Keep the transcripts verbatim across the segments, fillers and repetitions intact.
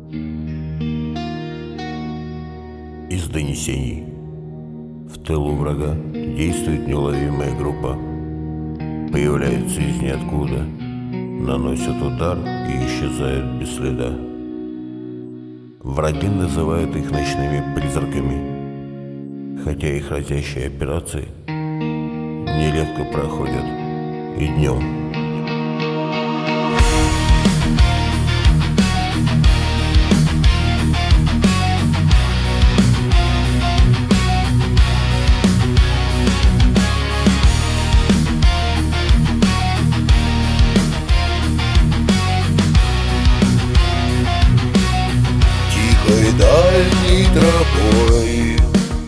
Из донесений. В тылу врага действует неуловимая группа. Появляются из ниоткуда, наносят удар и исчезают без следа. Враги называют их ночными призраками, хотя их разящие операции нередко проходят и днем. Дальней тропой,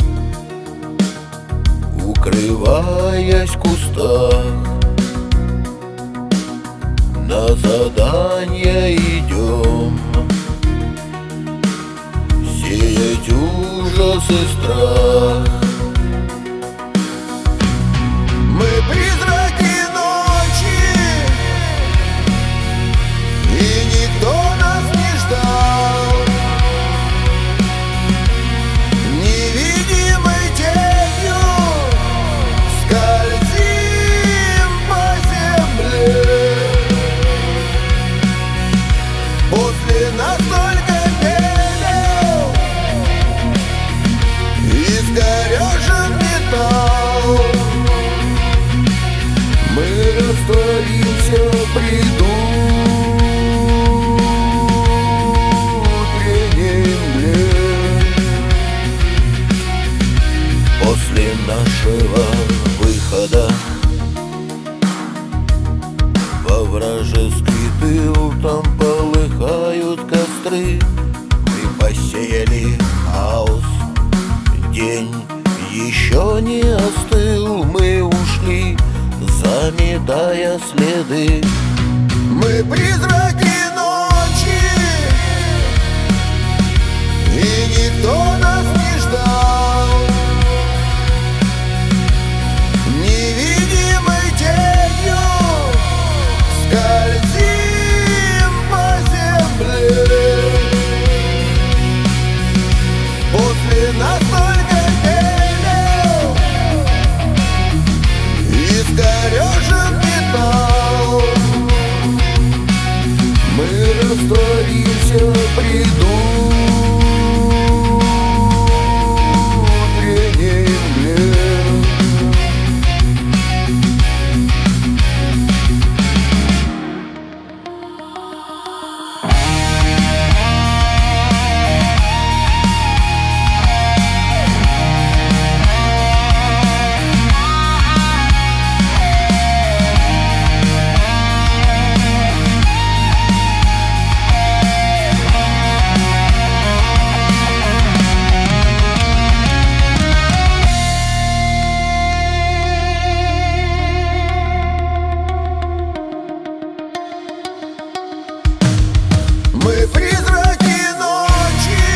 укрываясь в кустах, на задание идем сеять ужас и страх. Мы призраки ночи, и никто нас не ждал. После настолько пелел искорежен металл, мы растворимся в бреду утренней мгле. После нашего выхода во вражеский тыл там полыхают костры. Мы посеяли хаос, день еще не остыл. Мы ушли, заметая следы. Мы призраки ночи, и никто нас не ждал. Невидимой тенью скользим по земле. После настолько пелел искорежен металл, мы растворимся в бреду утренней мгле. Мы призраки ночи,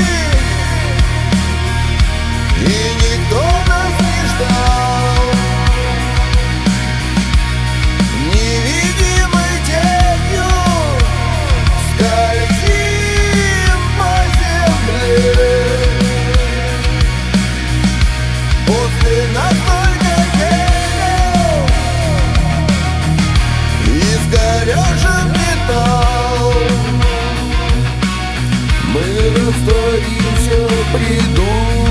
и никто нас не ждал. Невидимой тенью скользим по земле. После настолько пелел искорежен металл, мы растворимся в бреду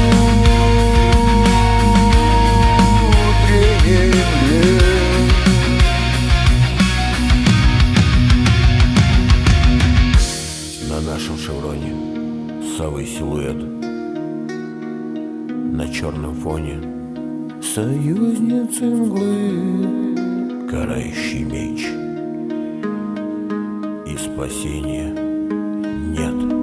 утренней мгле. На нашем шевроне совый силуэт, на черном фоне союзницы мглы, карающий меч, и спасения нет.